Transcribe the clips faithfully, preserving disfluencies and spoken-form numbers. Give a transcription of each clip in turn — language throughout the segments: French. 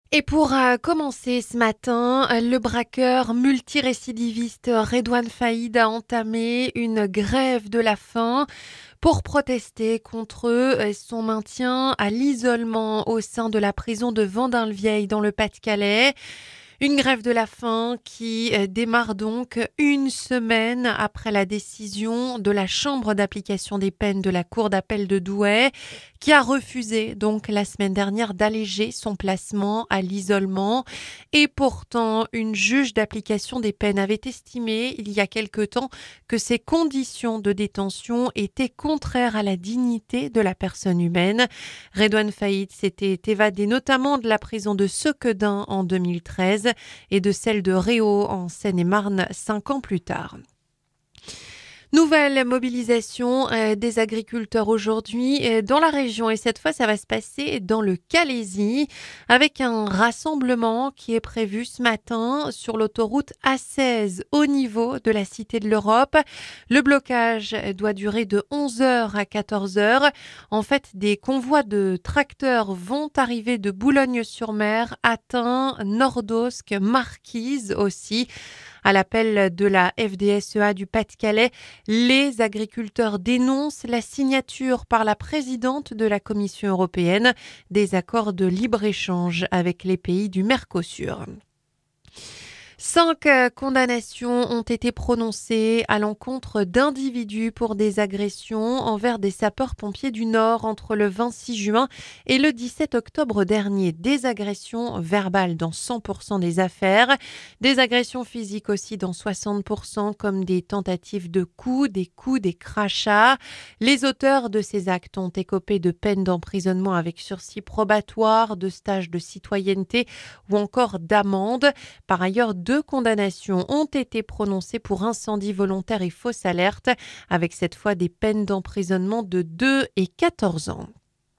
Et pour euh, commencer ce matin, euh, le braqueur multirécidiviste Redouane Faïd a entamé une grève de la faim pour protester contre euh, son maintien à l'isolement au sein de la prison de Vendin-le-Vieil dans le Pas-de-Calais. Une grève de la faim qui euh, démarre donc une semaine après la décision de la Chambre d'application des peines de la Cour d'appel de Douai, qui a refusé donc la semaine dernière d'alléger son placement à l'isolement. Et pourtant, une juge d'application des peines avait estimé il y a quelque temps que ces conditions de détention étaient contraires à la dignité de la personne humaine. Redouane Faïd s'était évadé notamment de la prison de Sequedin en deux mille treize et de celle de Réau en Seine-et-Marne cinq ans plus tard. Nouvelle mobilisation euh, des agriculteurs aujourd'hui euh, dans la région et cette fois ça va se passer dans le Calaisis avec un rassemblement qui est prévu ce matin sur l'autoroute A seize au niveau de la Cité de l'Europe. Le blocage doit durer de onze heures à quatorze heures. En fait, des convois de tracteurs vont arriver de Boulogne-sur-Mer, Atten, Nordosque, Marquise aussi. À l'appel de la F D S E A du Pas-de-Calais, les agriculteurs dénoncent la signature par la présidente de la Commission européenne des accords de libre-échange avec les pays du Mercosur. Cinq euh, condamnations ont été prononcées à l'encontre d'individus pour des agressions envers des sapeurs-pompiers du Nord entre le vingt-six juin et le dix-sept octobre dernier. Des agressions verbales dans cent pour cent des affaires, des agressions physiques aussi dans soixante pour cent comme des tentatives de coups, des coups, des crachats. Les auteurs de ces actes ont écopé de peines d'emprisonnement avec sursis probatoire, de stages de citoyenneté ou encore d'amende. Par ailleurs, deux condamnations ont été prononcées pour incendie volontaire et fausse alerte, avec cette fois des peines d'emprisonnement de deux et quatorze ans.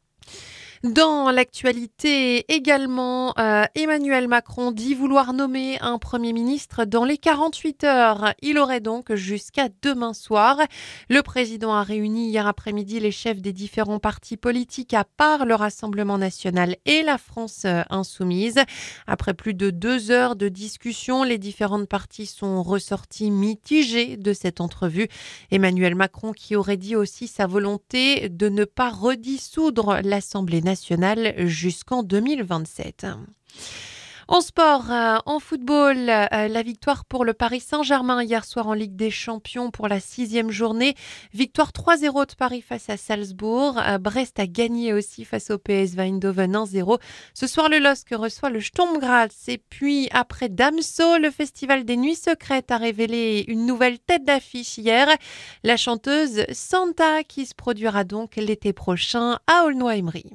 Dans l'actualité également, euh, Emmanuel Macron dit vouloir nommer un Premier ministre dans les quarante-huit heures. Il aurait donc jusqu'à demain soir. Le président a réuni hier après-midi les chefs des différents partis politiques à part le Rassemblement national et la France insoumise. Après plus de deux heures de discussion, les différentes parties sont ressorties mitigées de cette entrevue. Emmanuel Macron qui aurait dit aussi sa volonté de ne pas redissoudre l'Assemblée nationale jusqu'en deux mille vingt-sept. En sport, euh, en football, euh, la victoire pour le Paris Saint-Germain hier soir en Ligue des Champions pour la sixième journée. Victoire trois zéro de Paris face à Salzbourg. Euh, Brest a gagné aussi face au P S V Eindhoven un zéro. Ce soir, le L O S C reçoit le Sturm Graz. Et puis, après Damso, le Festival des Nuits Secrètes a révélé une nouvelle tête d'affiche hier. La chanteuse Santa qui se produira donc l'été prochain à Aulnoy-Emery.